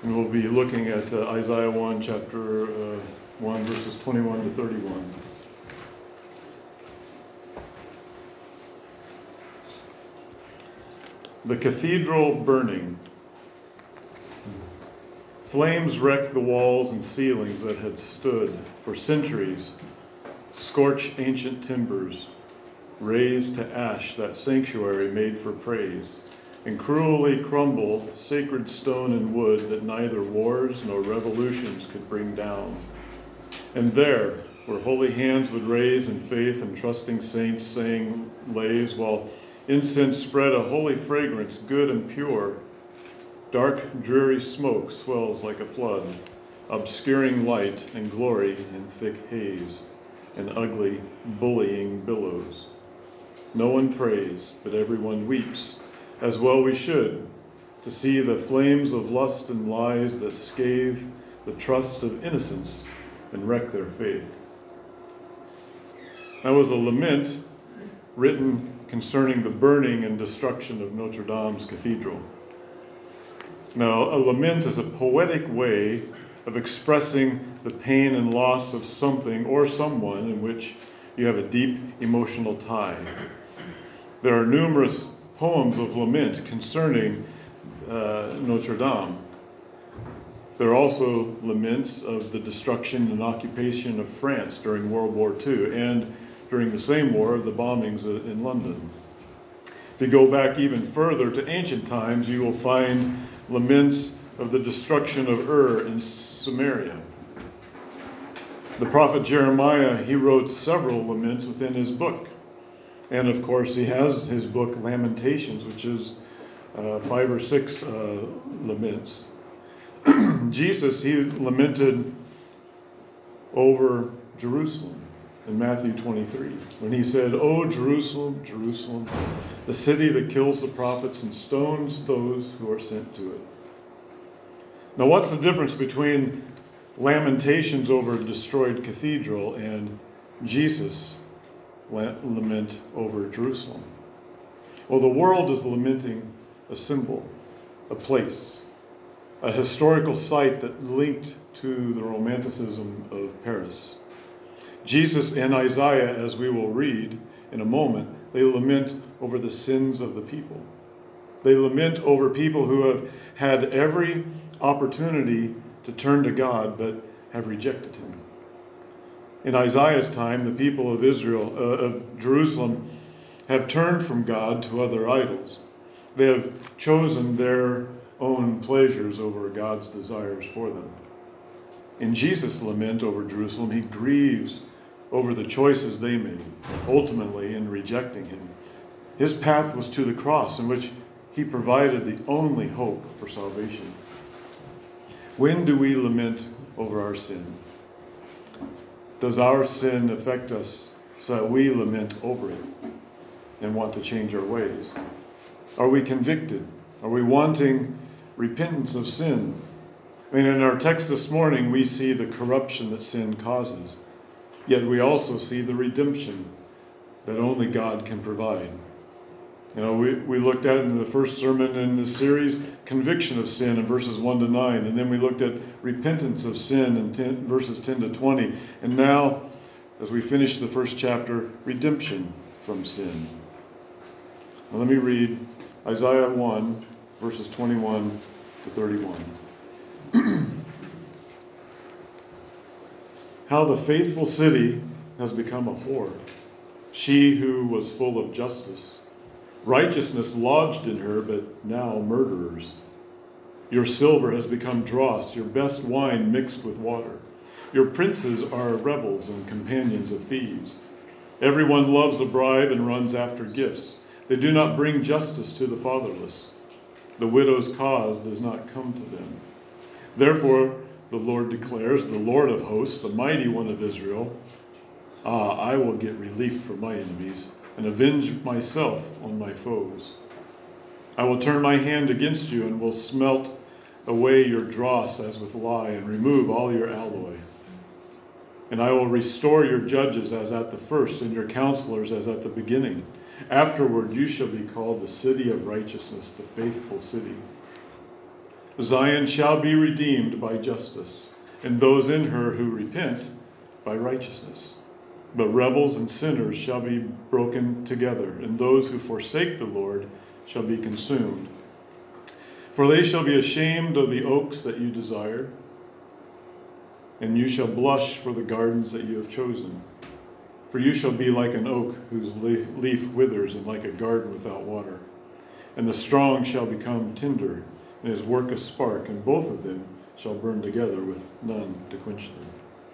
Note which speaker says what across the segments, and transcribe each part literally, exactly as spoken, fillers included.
Speaker 1: And we'll be looking at uh, Isaiah one, chapter uh, one, verses twenty-one to thirty-one. The cathedral burning. Flames wrecked the walls and ceilings that had stood for centuries, scorch ancient timbers, raise to ash that sanctuary made for praise, and cruelly crumble sacred stone and wood that neither wars nor revolutions could bring down. And there, where holy hands would raise in faith and trusting saints saying lays, while incense spread a holy fragrance, good and pure, dark, dreary smoke swells like a flood, obscuring light and glory in thick haze, and ugly, bullying billows. No one prays, but everyone weeps, as well we should, to see the flames of lust and lies that scathe the trust of innocence and wreck their faith. That was a lament written concerning the burning and destruction of Notre Dame's cathedral. Now, a lament is a poetic way of expressing the pain and loss of something or someone in which you have a deep emotional tie. There are numerous poems of lament concerning uh, Notre Dame. There are also laments of the destruction and occupation of France during World War Two and during the same war of the bombings in London. If you go back even further to ancient times, you will find laments of the destruction of Ur in Samaria. The prophet Jeremiah, he wrote several laments within his book. And of course, he has his book Lamentations, which is uh, five or six uh, laments. Jesus, he lamented over Jerusalem in Matthew twenty-three, when he said, "O Jerusalem, Jerusalem, the city that kills the prophets and stones those who are sent to it." Now, what's the difference between lamentations over a destroyed cathedral and Jesus' lament over Jerusalem? Well, the world is lamenting a symbol, a place, a historical site that linked to the Romanticism of Paris. Jesus and Isaiah, as we will read in a moment, they lament over the sins of the people. They lament over people who have had every opportunity to turn to God, but have rejected him. In Isaiah's time, the people of Israel, uh, of Jerusalem, have turned from God to other idols. They have chosen their own pleasures over God's desires for them. In Jesus' lament over Jerusalem, he grieves over the choices they made, ultimately in rejecting him. His path was to the cross, in which he provided the only hope for salvation. When do we lament over our sin? Does our sin affect us so that we lament over it and want to change our ways? Are we convicted? Are we wanting repentance of sin? I mean, in our text this morning, we see the corruption that sin causes. Yet we also see the redemption that only God can provide. You know, we, we looked at in the first sermon in this series, conviction of sin in verses one to nine. And then we looked at repentance of sin in ten, verses ten to twenty. And now, as we finish the first chapter, redemption from sin. Now let me read Isaiah one, verses twenty-one to thirty-one. How the faithful city has become a whore, she who was full of justice. Righteousness lodged in her, but now murderers. Your silver has become dross, your best wine mixed with water. Your princes are rebels and companions of thieves. Everyone loves a bribe and runs after gifts. They do not bring justice to the fatherless. The widow's cause does not come to them. Therefore, the Lord declares, the Lord of hosts, the mighty one of Israel, "Ah, I will get relief from my enemies and avenge myself on my foes. I will turn my hand against you and will smelt away your dross as with lye and remove all your alloy. And I will restore your judges as at the first and your counselors as at the beginning. Afterward you shall be called the city of righteousness, the faithful city. Zion shall be redeemed by justice, and those in her who repent by righteousness. But rebels and sinners shall be broken together, and those who forsake the Lord shall be consumed. For they shall be ashamed of the oaks that you desired, and you shall blush for the gardens that you have chosen. For you shall be like an oak whose leaf withers, and like a garden without water. And the strong shall become tinder, and his work a spark, and both of them shall burn together with none to quench them.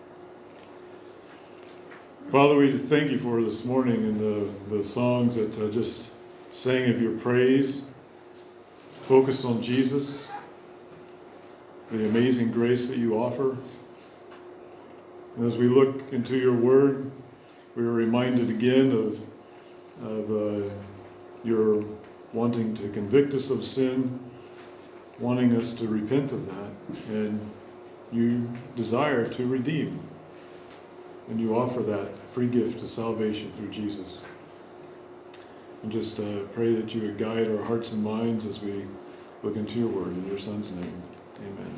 Speaker 1: Father, we thank you for this morning and the, the songs that uh, just sang of your praise, focus on Jesus, the amazing grace that you offer. And as we look into your word, we are reminded again of, of uh, your wanting to convict us of sin, wanting us to repent of that, and you desire to redeem. And you offer that free gift of salvation through Jesus. And just uh, pray that you would guide our hearts and minds as we look into your word. In your Son's name, amen.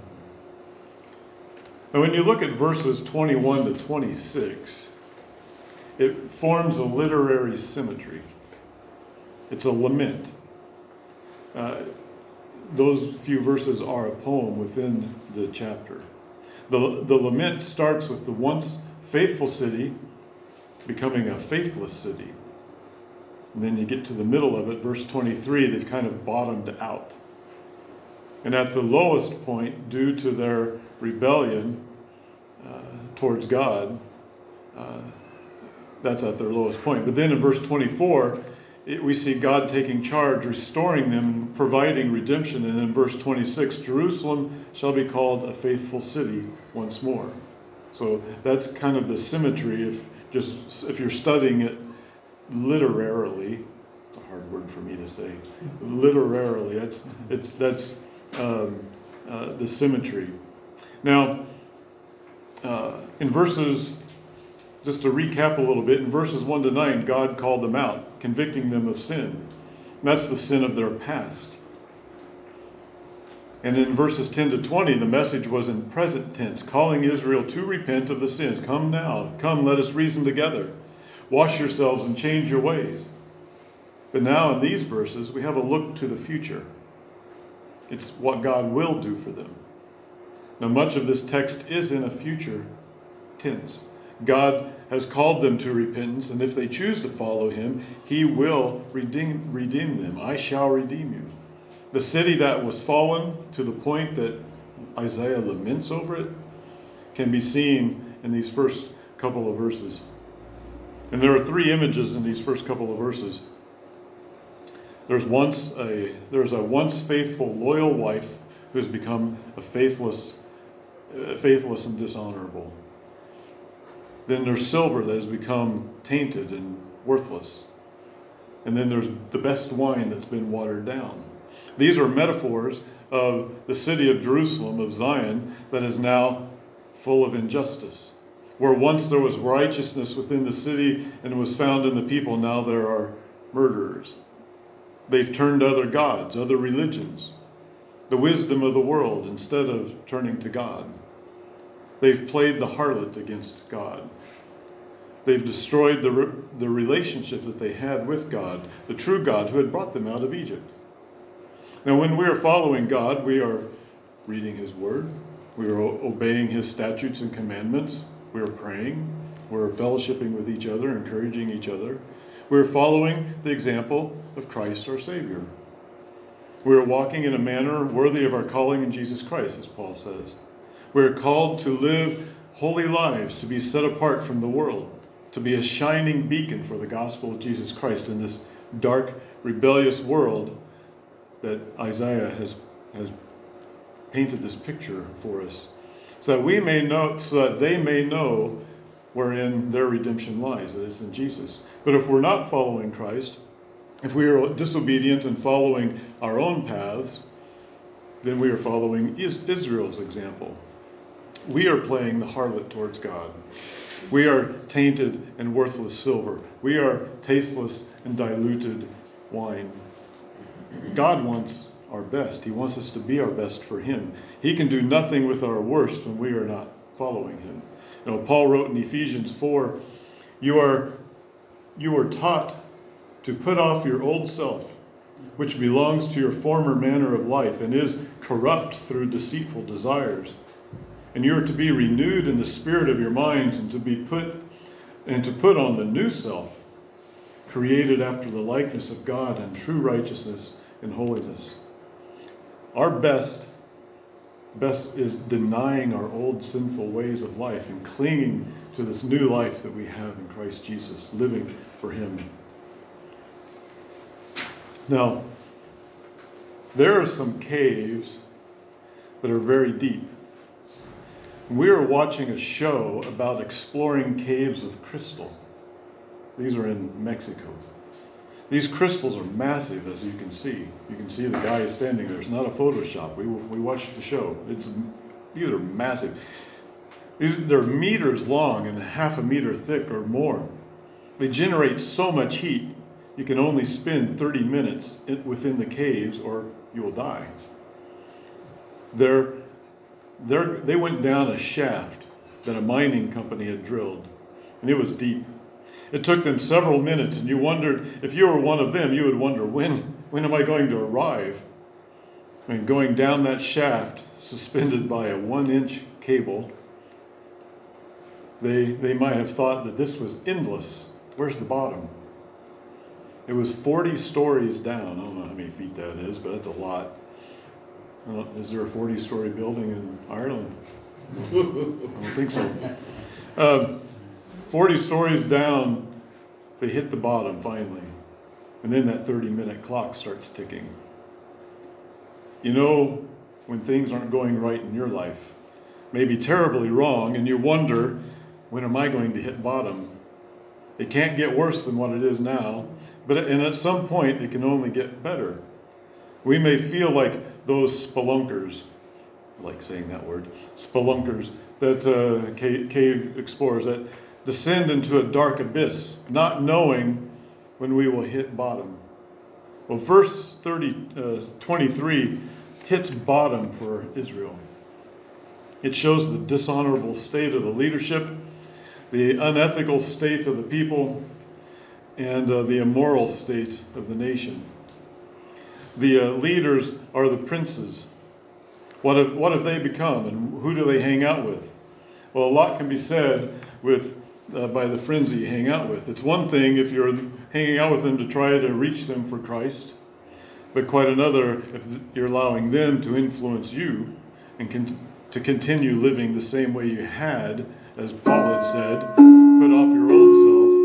Speaker 1: Now when you look at verses twenty-one to twenty-six, it forms a literary symmetry. It's a lament. Uh, those few verses are a poem within the chapter. The, the lament starts with the once faithful city becoming a faithless city. And then you get to the middle of it, verse twenty-three, they've kind of bottomed out. And at the lowest point, due to their rebellion uh, towards God, uh, that's at their lowest point. But then in verse twenty-four, it, we see God taking charge, restoring them, providing redemption. And in verse twenty-six, Jerusalem shall be called a faithful city once more. So that's kind of the symmetry. If just if you're studying it literarily, it's a hard word for me to say. Literarily, that's it's that's um, uh, the symmetry. Now, uh, in verses, just to recap a little bit, in verses one to nine, God called them out, convicting them of sin. And that's the sin of their past. And in verses ten to twenty, the message was in present tense, calling Israel to repent of the sins. Come now, come, let us reason together. Wash yourselves and change your ways. But now in these verses, we have a look to the future. It's what God will do for them. Now, much of this text is in a future tense. God has called them to repentance, and if they choose to follow him, he will redeem, redeem them. I shall redeem you. The city that was fallen to the point that Isaiah laments over it can be seen in these first couple of verses. And there are three images in these first couple of verses. There's once a there's a once faithful, loyal wife who has become a faithless, uh, faithless and dishonorable. Then there's silver that has become tainted and worthless. And then there's the best wine that's been watered down. These are metaphors of the city of Jerusalem, of Zion, that is now full of injustice. Where once there was righteousness within the city and was found in the people, now there are murderers. They've turned to other gods, other religions, the wisdom of the world instead of turning to God. They've played the harlot against God. They've destroyed the, re- the relationship that they had with God, the true God who had brought them out of Egypt. Now, when we are following God, we are reading his word. We are o- obeying his statutes and commandments. We are praying. We're fellowshipping with each other, encouraging each other. We're following the example of Christ our Savior. We are walking in a manner worthy of our calling in Jesus Christ, as Paul says. We are called to live holy lives, to be set apart from the world, to be a shining beacon for the gospel of Jesus Christ in this dark, rebellious world that Isaiah has, has painted this picture for us, so that we may know, so that they may know wherein their redemption lies, that it's in Jesus. But if we're not following Christ, if we are disobedient and following our own paths, then we are following Israel's example. We are playing the harlot towards God. We are tainted and worthless silver. We are tasteless and diluted wine. God wants our best. He wants us to be our best for him. He can do nothing with our worst when we are not following him. You know, Paul wrote in Ephesians four, you are, you are taught to put off your old self, which belongs to your former manner of life and is corrupt through deceitful desires. And you are to be renewed in the spirit of your minds and to be put and to put on the new self, created after the likeness of God in true righteousness and holiness. Our best, best is denying our old sinful ways of life and clinging to this new life that we have in Christ Jesus, living for him. Now, there are some caves that are very deep. We are watching a show about exploring caves of crystal. These are in Mexico. These crystals are massive, as you can see. You can see the guy standing there. It's not a Photoshop. We we watched the show. It's these are massive. These, they're meters long and half a meter thick or more. They generate so much heat, you can only spend thirty minutes within the caves or you will die. They're, they're, they went down a shaft that a mining company had drilled, and it was deep. It took them several minutes, and you wondered, if you were one of them, you would wonder, when, when am I going to arrive? I mean, going down that shaft, suspended by a one-inch cable, they, they might have thought that this was endless. Where's the bottom? It was forty stories down. I don't know how many feet that is, but that's a lot. Uh, is there a forty-story building in Ireland? I don't think so. Um, forty stories down, they hit the bottom finally. And then that thirty-minute clock starts ticking. You know, when things aren't going right in your life, maybe terribly wrong, and you wonder, when am I going to hit bottom? It can't get worse than what it is now, but and at some point it can only get better. We may feel like those spelunkers, I like saying that word, spelunkers, that uh, cave, cave explorers that descend into a dark abyss, not knowing when we will hit bottom. Well, verse thirty, uh, twenty-three hits bottom for Israel. It shows the dishonorable state of the leadership, the unethical state of the people, and uh, the immoral state of the nation. The uh, leaders are the princes. What have, what have they become, and who do they hang out with? Well, a lot can be said with uh, by the friends that you hang out with. It's one thing if you're hanging out with them to try to reach them for Christ, but quite another if you're allowing them to influence you and con- to continue living the same way you had, as Paul had said, put off your old self,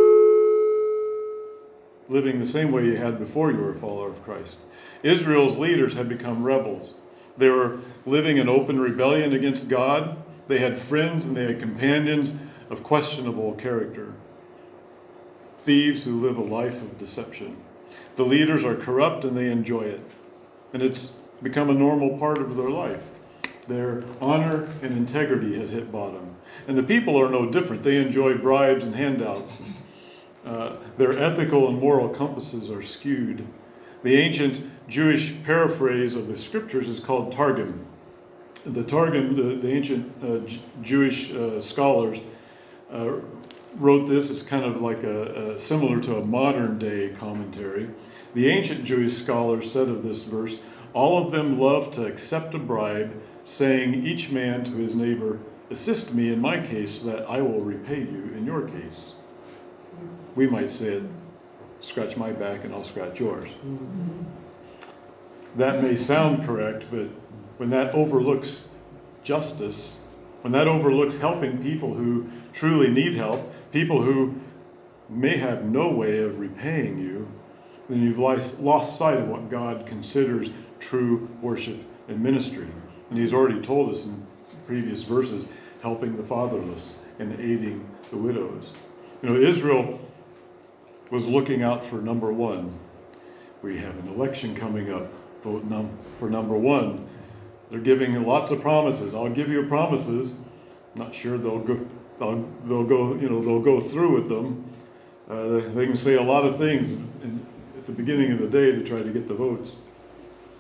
Speaker 1: living the same way you had before you were a follower of Christ. Israel's leaders had become rebels. They were living in open rebellion against God. They had friends and they had companions of questionable character. Thieves who live a life of deception. The leaders are corrupt and they enjoy it. And it's become a normal part of their life. Their honor and integrity has hit bottom. And the people are no different. They enjoy bribes and handouts. Uh, their ethical and moral compasses are skewed. The ancient Jewish paraphrase of the scriptures is called Targum. The Targum, the, the ancient uh, J- Jewish uh, scholars uh, wrote this. It's kind of like a, a similar to a modern day commentary. The ancient Jewish scholars said of this verse, all of them love to accept a bribe, saying each man to his neighbor, assist me in my case so that I will repay you in your case. We might say it, scratch my back and I'll scratch yours. Mm-hmm. That may sound correct, but when that overlooks justice, when that overlooks helping people who truly need help, people who may have no way of repaying you, then you've lost sight of what God considers true worship and ministry. And he's already told us in previous verses, helping the fatherless and aiding the widows. You know, Israel was looking out for number one. We have an election coming up. Vote num- for number one. They're giving lots of promises. I'll give you promises. Not sure they'll go. They'll, they'll go. You know, they'll go through with them. Uh, they can say a lot of things in, at the beginning of the day to try to get the votes.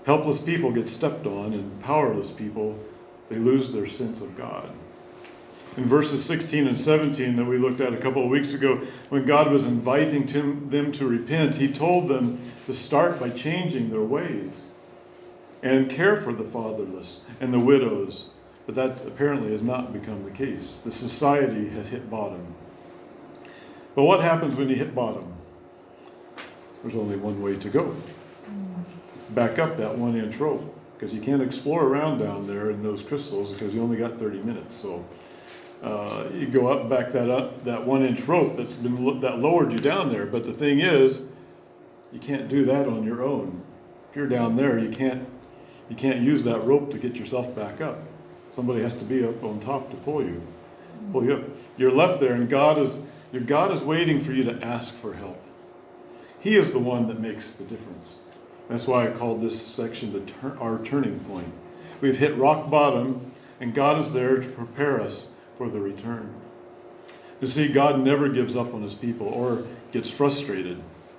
Speaker 1: Helpless people get stepped on, and powerless people, they lose their sense of God. In verses sixteen and seventeen that we looked at a couple of weeks ago, when God was inviting them to repent, he told them to start by changing their ways and care for the fatherless and the widows. But that apparently has not become the case. The society has hit bottom. But what happens when you hit bottom? There's only one way to go. Back up that one inch rope, because you can't explore around down there in those crystals because you only got thirty minutes. So uh, you go up, back that up, that one inch rope that's been that lowered you down there. But the thing is, you can't do that on your own. If you're down there, you can't you can't use that rope to get yourself back up. Somebody has to be up on top to pull you, pull you up. You're left there, and God is your God is waiting for you to ask for help. He is the one that makes the difference. That's why I called this section the tur- our turning point. We've hit rock bottom, and God is there to prepare us for the return. You see, God never gives up on his people or gets frustrated.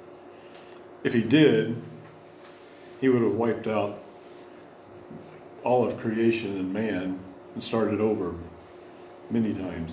Speaker 1: If he did, he would have wiped out all of creation and man and started over many times.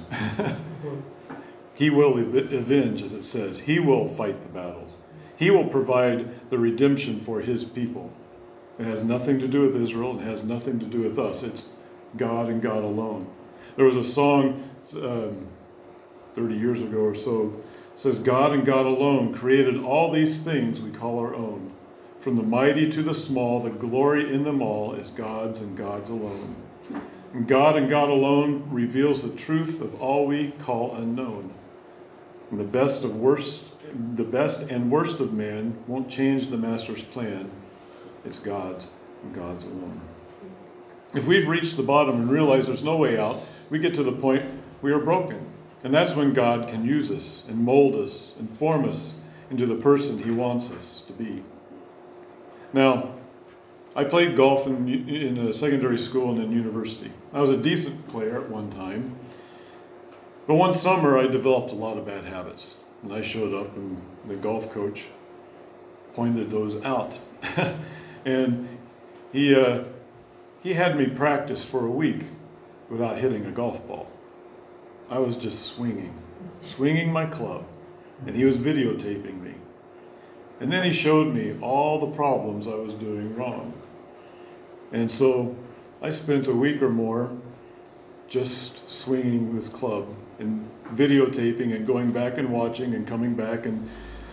Speaker 1: He will ev- avenge, as it says. He will fight the battles. He will provide the redemption for his people. It has nothing to do with Israel. It has nothing to do with us. It's God and God alone. There was a song um, thirty years ago or so. It says, God and God alone created all these things we call our own. From the mighty to the small, the glory in them all is God's and God's alone. And God and God alone reveals the truth of all we call unknown. And the best of worst The best and worst of man won't change the master's plan. It's God's and God's alone. If we've reached the bottom and realize there's no way out, we get to the point we are broken. And that's when God can use us and mold us and form us into the person he wants us to be. Now, I played golf in, in a secondary school and in university. I was a decent player at one time. But one summer I developed a lot of bad habits. And I showed up, and the golf coach pointed those out. And he uh, he had me practice for a week without hitting a golf ball. I was just swinging, swinging my club, and he was videotaping me. And then he showed me all the problems I was doing wrong. And so I spent a week or more just swinging this club and videotaping and going back and watching and coming back and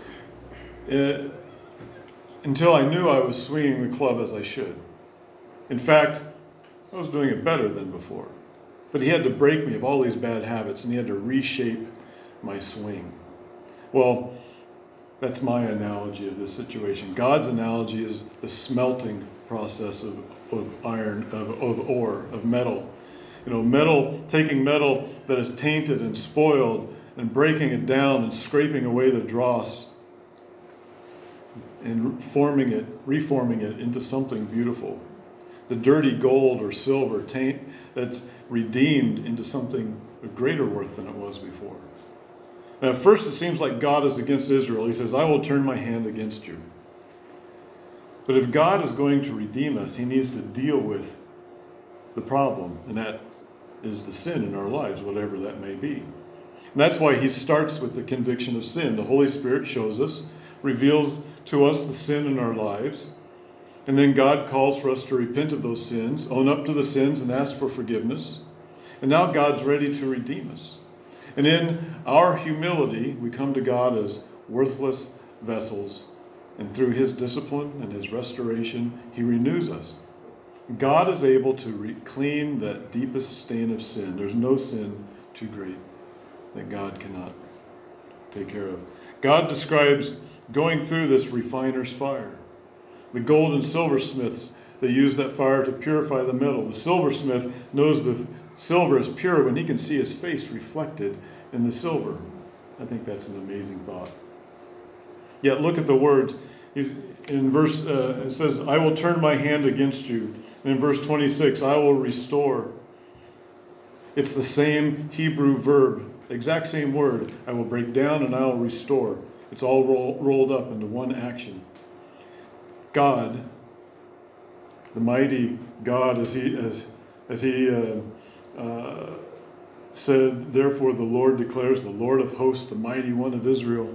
Speaker 1: uh, until I knew I was swinging the club as I should. In fact, I was doing it better than before. But he had to break me of all these bad habits, and he had to reshape my swing. Well, that's my analogy of this situation. God's analogy is the smelting process of, of iron, of, of ore, of metal. You know, metal, taking metal that is tainted and spoiled and breaking it down and scraping away the dross and forming it, reforming it into something beautiful. The dirty gold or silver taint that's redeemed into something of greater worth than it was before. Now, at first it seems like God is against Israel. He says, I will turn my hand against you. But if God is going to redeem us, he needs to deal with the problem, and that is the sin in our lives, whatever that may be. And that's why he starts with the conviction of sin. The Holy Spirit shows us, reveals to us the sin in our lives, and then God calls for us to repent of those sins, own up to the sins, and ask for forgiveness. And now God's ready to redeem us. And in our humility, we come to God as worthless vessels, and through his discipline and his restoration, he renews us. God is able to re- clean that deepest stain of sin. There's no sin too great that God cannot take care of. God describes going through this refiner's fire. The gold and silversmiths, they use that fire to purify the metal. The silversmith knows the silver is pure when he can see his face reflected in the silver. I think that's an amazing thought. Yet look at the words. He's, in verse, uh, it says, I will turn my hand against you. And in verse twenty-six, I will restore. It's the same Hebrew verb, exact same word. I will break down and I will restore. It's all roll, rolled up into one action. God The mighty God, as he, as, as he uh, uh, said, therefore the Lord declares, the Lord of hosts, the mighty one of Israel.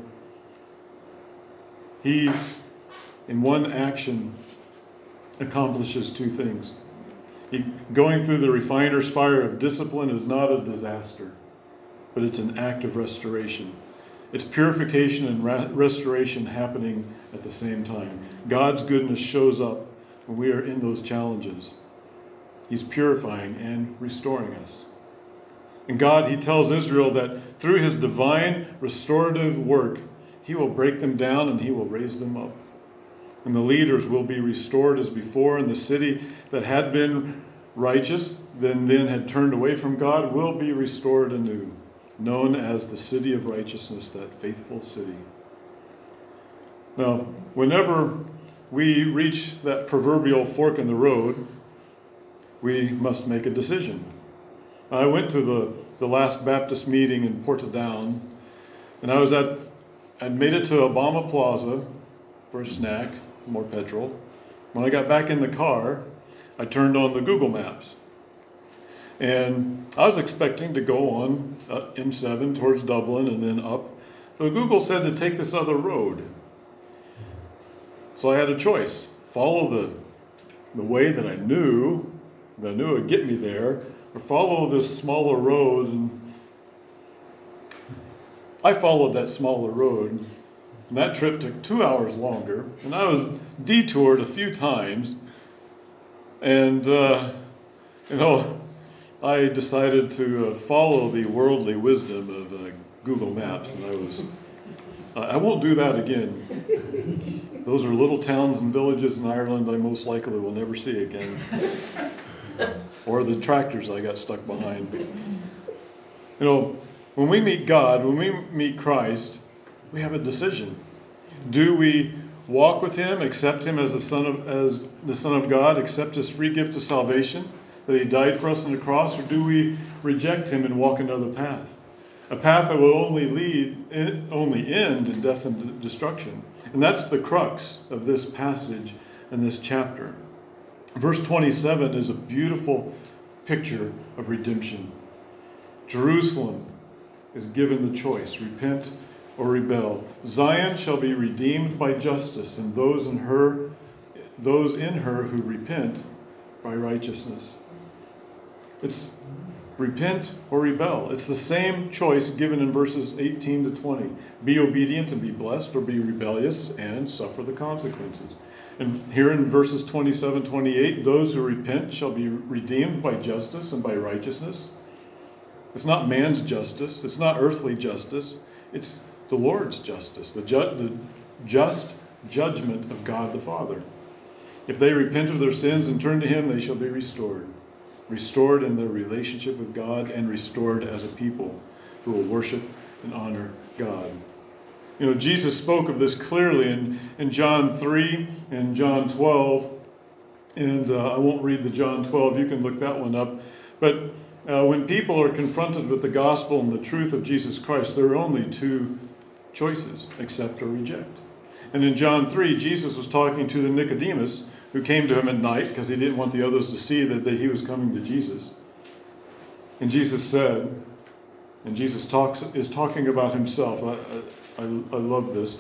Speaker 1: He, in one action, accomplishes two things. He, going through the refiner's fire of discipline is not a disaster, but it's an act of restoration. It's purification and ra- restoration happening at the same time. God's goodness shows up when we are in those challenges. He's purifying and restoring us. And God, he tells Israel that through his divine restorative work, he will break them down and he will raise them up. And the leaders will be restored as before, and the city that had been righteous, then then had turned away from God, will be restored anew, known as the city of righteousness, that faithful city. Now, whenever we reach that proverbial fork in the road, we must make a decision. I went to the, the last Baptist meeting in Portadown, and I was at, I'd made it to Obama Plaza for a snack, more petrol. When I got back in the car, I turned on the Google Maps. And I was expecting to go on uh, M seven towards Dublin and then up. But Google said to take this other road. So I had a choice. Follow the, the way that I knew, that I knew would get me there, or follow this smaller road. And I followed that smaller road. And that trip took two hours longer. And I was detoured a few times. And, uh, you know, I decided to uh, follow the worldly wisdom of uh, Google Maps. And I was, uh, I won't do that again. Those are little towns and villages in Ireland I most likely will never see again. Or the tractors I got stuck behind. You know, when we meet God, when we meet Christ, we have a decision. Do we walk with him, accept him as the Son of as the Son of God, accept his free gift of salvation, that he died for us on the cross, or do we reject him and walk another path? A path that will only lead, only end in death and destruction. And that's the crux of this passage and this chapter. Verse twenty-seven is a beautiful picture of redemption. Jerusalem is given the choice, repent or rebel. Zion shall be redeemed by justice, and those in her, those in her who repent by righteousness. It's repent or rebel. It's the same choice given in verses eighteen to twenty. Be obedient and be blessed, or be rebellious and suffer the consequences. And here in verses twenty-seven, twenty-eight, those who repent shall be redeemed by justice and by righteousness. It's not man's justice. It's not earthly justice. It's the Lord's justice, the, ju- the just judgment of God the Father. If they repent of their sins and turn to him, they shall be restored. Restored in their relationship with God, and restored as a people who will worship and honor God. You know, Jesus spoke of this clearly in, in John three and John twelve. And uh, I won't read the John twelve. You can look that one up. But uh, when people are confronted with the gospel and the truth of Jesus Christ, there are only two choices: accept or reject. And in John three, Jesus was talking to the Nicodemus, who came to him at night because he didn't want the others to see that, that he was coming to Jesus. And Jesus said, and Jesus talks is talking about himself. I, I, I love this.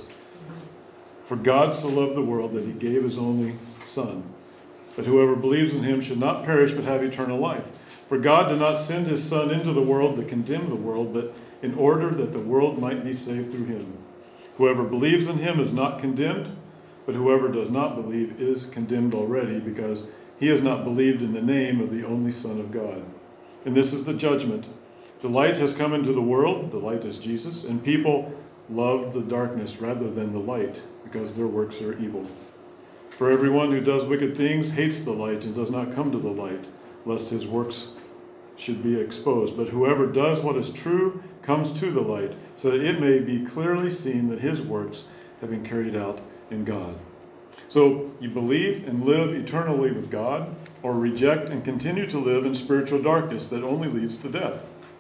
Speaker 1: For God so loved the world that he gave his only Son, that whoever believes in him should not perish but have eternal life. For God did not send his Son into the world to condemn the world, but in order that the world might be saved through him. Whoever believes in him is not condemned, but whoever does not believe is condemned already, because he has not believed in the name of the only Son of God. And this is the judgment. The light has come into the world, the light is Jesus, and people loved the darkness rather than the light, because their works are evil. For everyone who does wicked things hates the light and does not come to the light, lest his works should be exposed. But whoever does what is true comes to the light, so that it may be clearly seen that his works have been carried out in God. So you believe and live eternally with God, or reject and continue to live in spiritual darkness that only leads to death.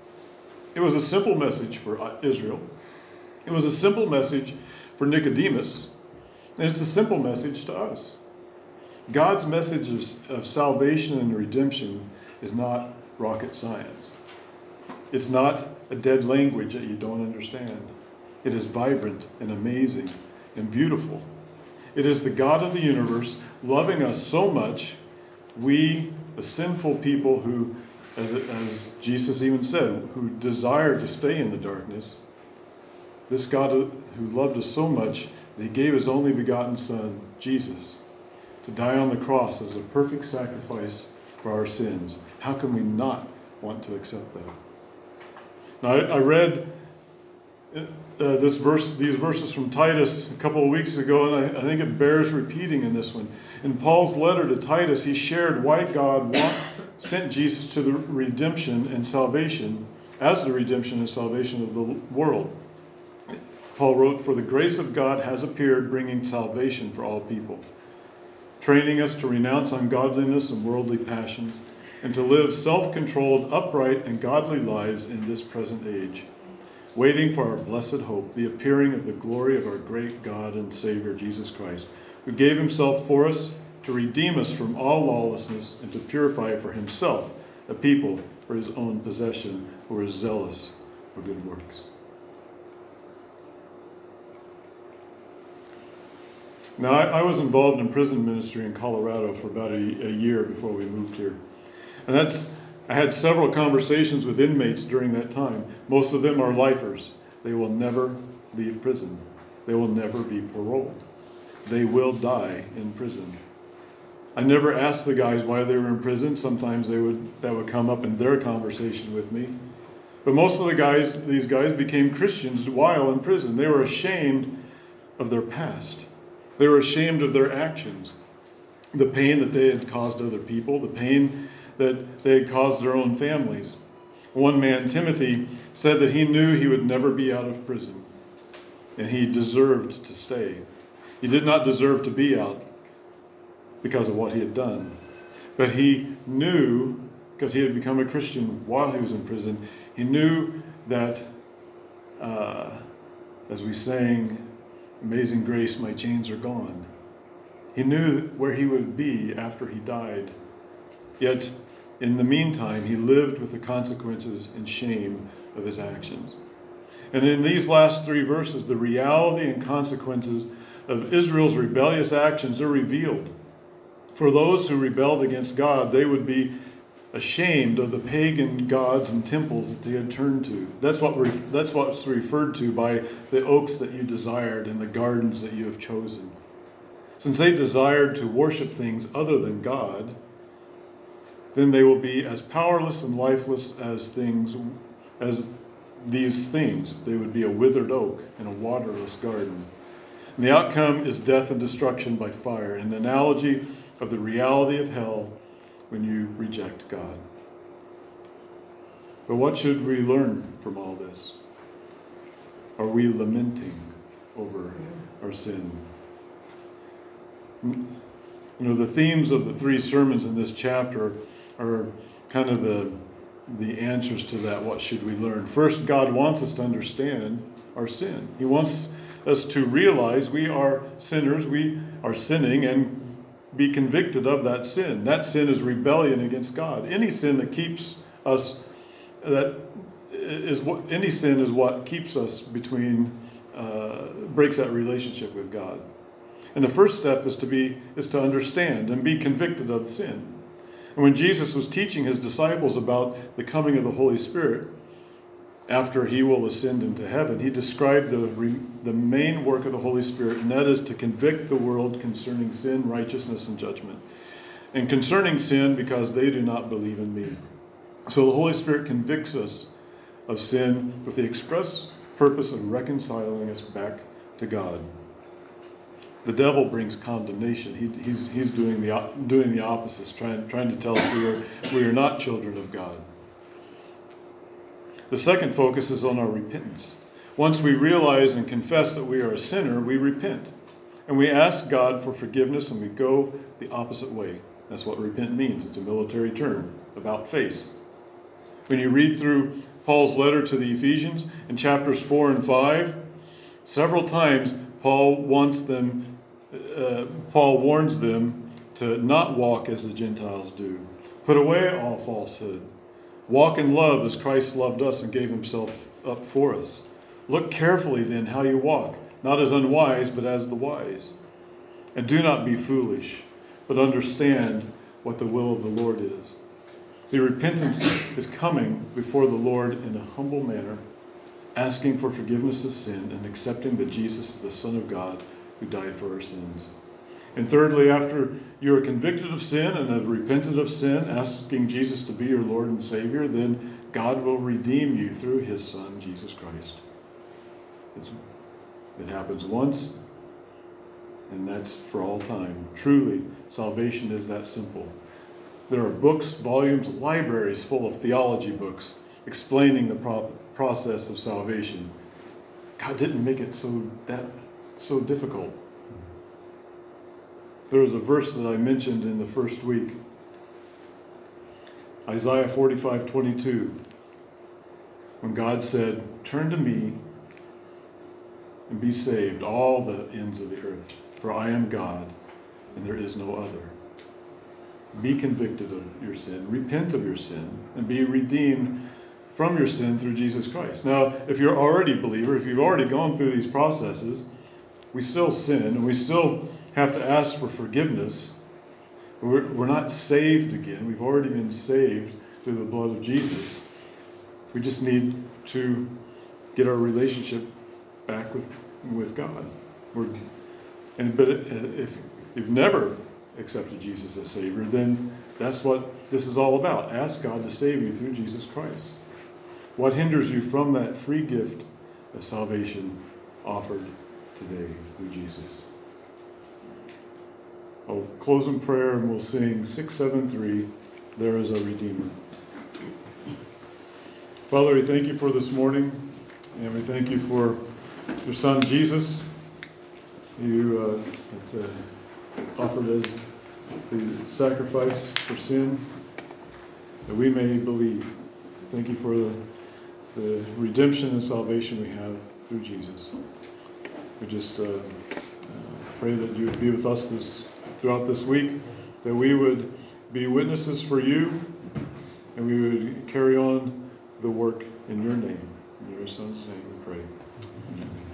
Speaker 1: It was a simple message for Israel. It was a simple message for Nicodemus. And it's a simple message to us. God's message of, of salvation and redemption is not rocket science. It's not a dead language that you don't understand. It is vibrant and amazing and beautiful. It is the God of the universe loving us so much, we, the sinful people who, as, as Jesus even said, who desire to stay in the darkness, this God who loved us so much that he gave his only begotten Son, Jesus, to die on the cross as a perfect sacrifice for our sins. How can we not want to accept that? Now, I, I read uh, this verse, these verses from Titus a couple of weeks ago, and I, I think it bears repeating in this one. In Paul's letter to Titus, he shared why God want, sent Jesus to the redemption and salvation, as the redemption and salvation of the world. Paul wrote, "For the grace of God has appeared, bringing salvation for all people, training us to renounce ungodliness and worldly passions, and to live self-controlled, upright, and godly lives in this present age, waiting for our blessed hope, the appearing of the glory of our great God and Savior, Jesus Christ, who gave himself for us to redeem us from all lawlessness and to purify for himself a people for his own possession who are zealous for good works." Now, I, I was involved in prison ministry in Colorado for about a, a year before we moved here. And that's, I had several conversations with inmates during that time. Most of them are lifers. They will never leave prison. They will never be paroled. They will die in prison. I never asked the guys why they were in prison. Sometimes they would that would come up in their conversation with me. But most of the guys, these guys became Christians while in prison. They were ashamed of their past. They were ashamed of their actions, the pain that they had caused other people, the pain that they had caused their own families. One man, Timothy, said that he knew he would never be out of prison, and he deserved to stay. He did not deserve to be out because of what he had done, but he knew, because he had become a Christian while he was in prison, he knew that, uh, as we sang, "Amazing Grace, my chains are gone." He knew where he would be after he died. Yet, in the meantime, he lived with the consequences and shame of his actions. And in these last three verses, the reality and consequences of Israel's rebellious actions are revealed. For those who rebelled against God, they would be ashamed of the pagan gods and temples that they had turned to. That's what re- that's what's referred to by the oaks that you desired and the gardens that you have chosen. Since they desired to worship things other than God, then they will be as powerless and lifeless as things, as these things. They would be a withered oak in a waterless garden. And the outcome is death and destruction by fire, an analogy of the reality of hell when you reject God. But what should we learn from all this? Are we lamenting over our sin? You know, the themes of the three sermons in this chapter are kind of the, the answers to that. What should we learn? First, God wants us to understand our sin. He wants us to realize we are sinners, we are sinning, and be convicted of that sin. That sin is rebellion against God. Any sin that keeps us, that is what, any sin is what keeps us between, uh, breaks that relationship with God. And the first step is to be, is to understand and be convicted of sin. And when Jesus was teaching his disciples about the coming of the Holy Spirit, after he will ascend into heaven, he described the, the main work of the Holy Spirit, and that is to convict the world concerning sin, righteousness, and judgment. And concerning sin, because they do not believe in me. So the Holy Spirit convicts us of sin with the express purpose of reconciling us back to God. The devil brings condemnation. He, he's, he's doing the, doing the opposite, trying, trying to tell us we are, we are not children of God. The second focus is on our repentance. Once we realize and confess that we are a sinner, we repent. And we ask God for forgiveness, and we go the opposite way. That's what repent means. It's a military term, about face. When you read through Paul's letter to the Ephesians in chapters four and five, several times Paul wants them, uh, Paul warns them to not walk as the Gentiles do. Put away all falsehood. Walk in love as Christ loved us and gave himself up for us. Look carefully then how you walk, not as unwise, but as the wise. And do not be foolish, but understand what the will of the Lord is. See, repentance is coming before the Lord in a humble manner, asking for forgiveness of sin and accepting that Jesus is the Son of God who died for our sins. And thirdly, after you are convicted of sin and have repented of sin, asking Jesus to be your Lord and Savior, then God will redeem you through his Son, Jesus Christ. It's, it happens once, and that's for all time. Truly, salvation is that simple. There are books, volumes, libraries full of theology books explaining the pro- process of salvation. God didn't make it so that so difficult. There was a verse that I mentioned in the first week. Isaiah forty-five twenty-two. When God said, "Turn to me and be saved, all the ends of the earth, for I am God, and there is no other." Be convicted of your sin, repent of your sin, and be redeemed from your sin through Jesus Christ. Now, if you're already a believer, if you've already gone through these processes, we still sin, and we still have to ask for forgiveness. We're, we're not saved again. We've already been saved through the blood of Jesus. We just need to get our relationship back with with God. We're, and but if you've never accepted Jesus as Savior, then that's what this is all about. Ask God to save you through Jesus Christ. What hinders you from that free gift of salvation offered today through Jesus? I'll close in prayer and we'll sing six seven three, There is a Redeemer. Father, we thank you for this morning, and we thank you for your Son Jesus, you uh, that, uh, offered as the sacrifice for sin, that we may believe. Thank you for the, the redemption and salvation we have through Jesus. We just uh, uh, pray that you would be with us this throughout this week, that we would be witnesses for you, and we would carry on the work in your name. In your Son's name we pray. Amen.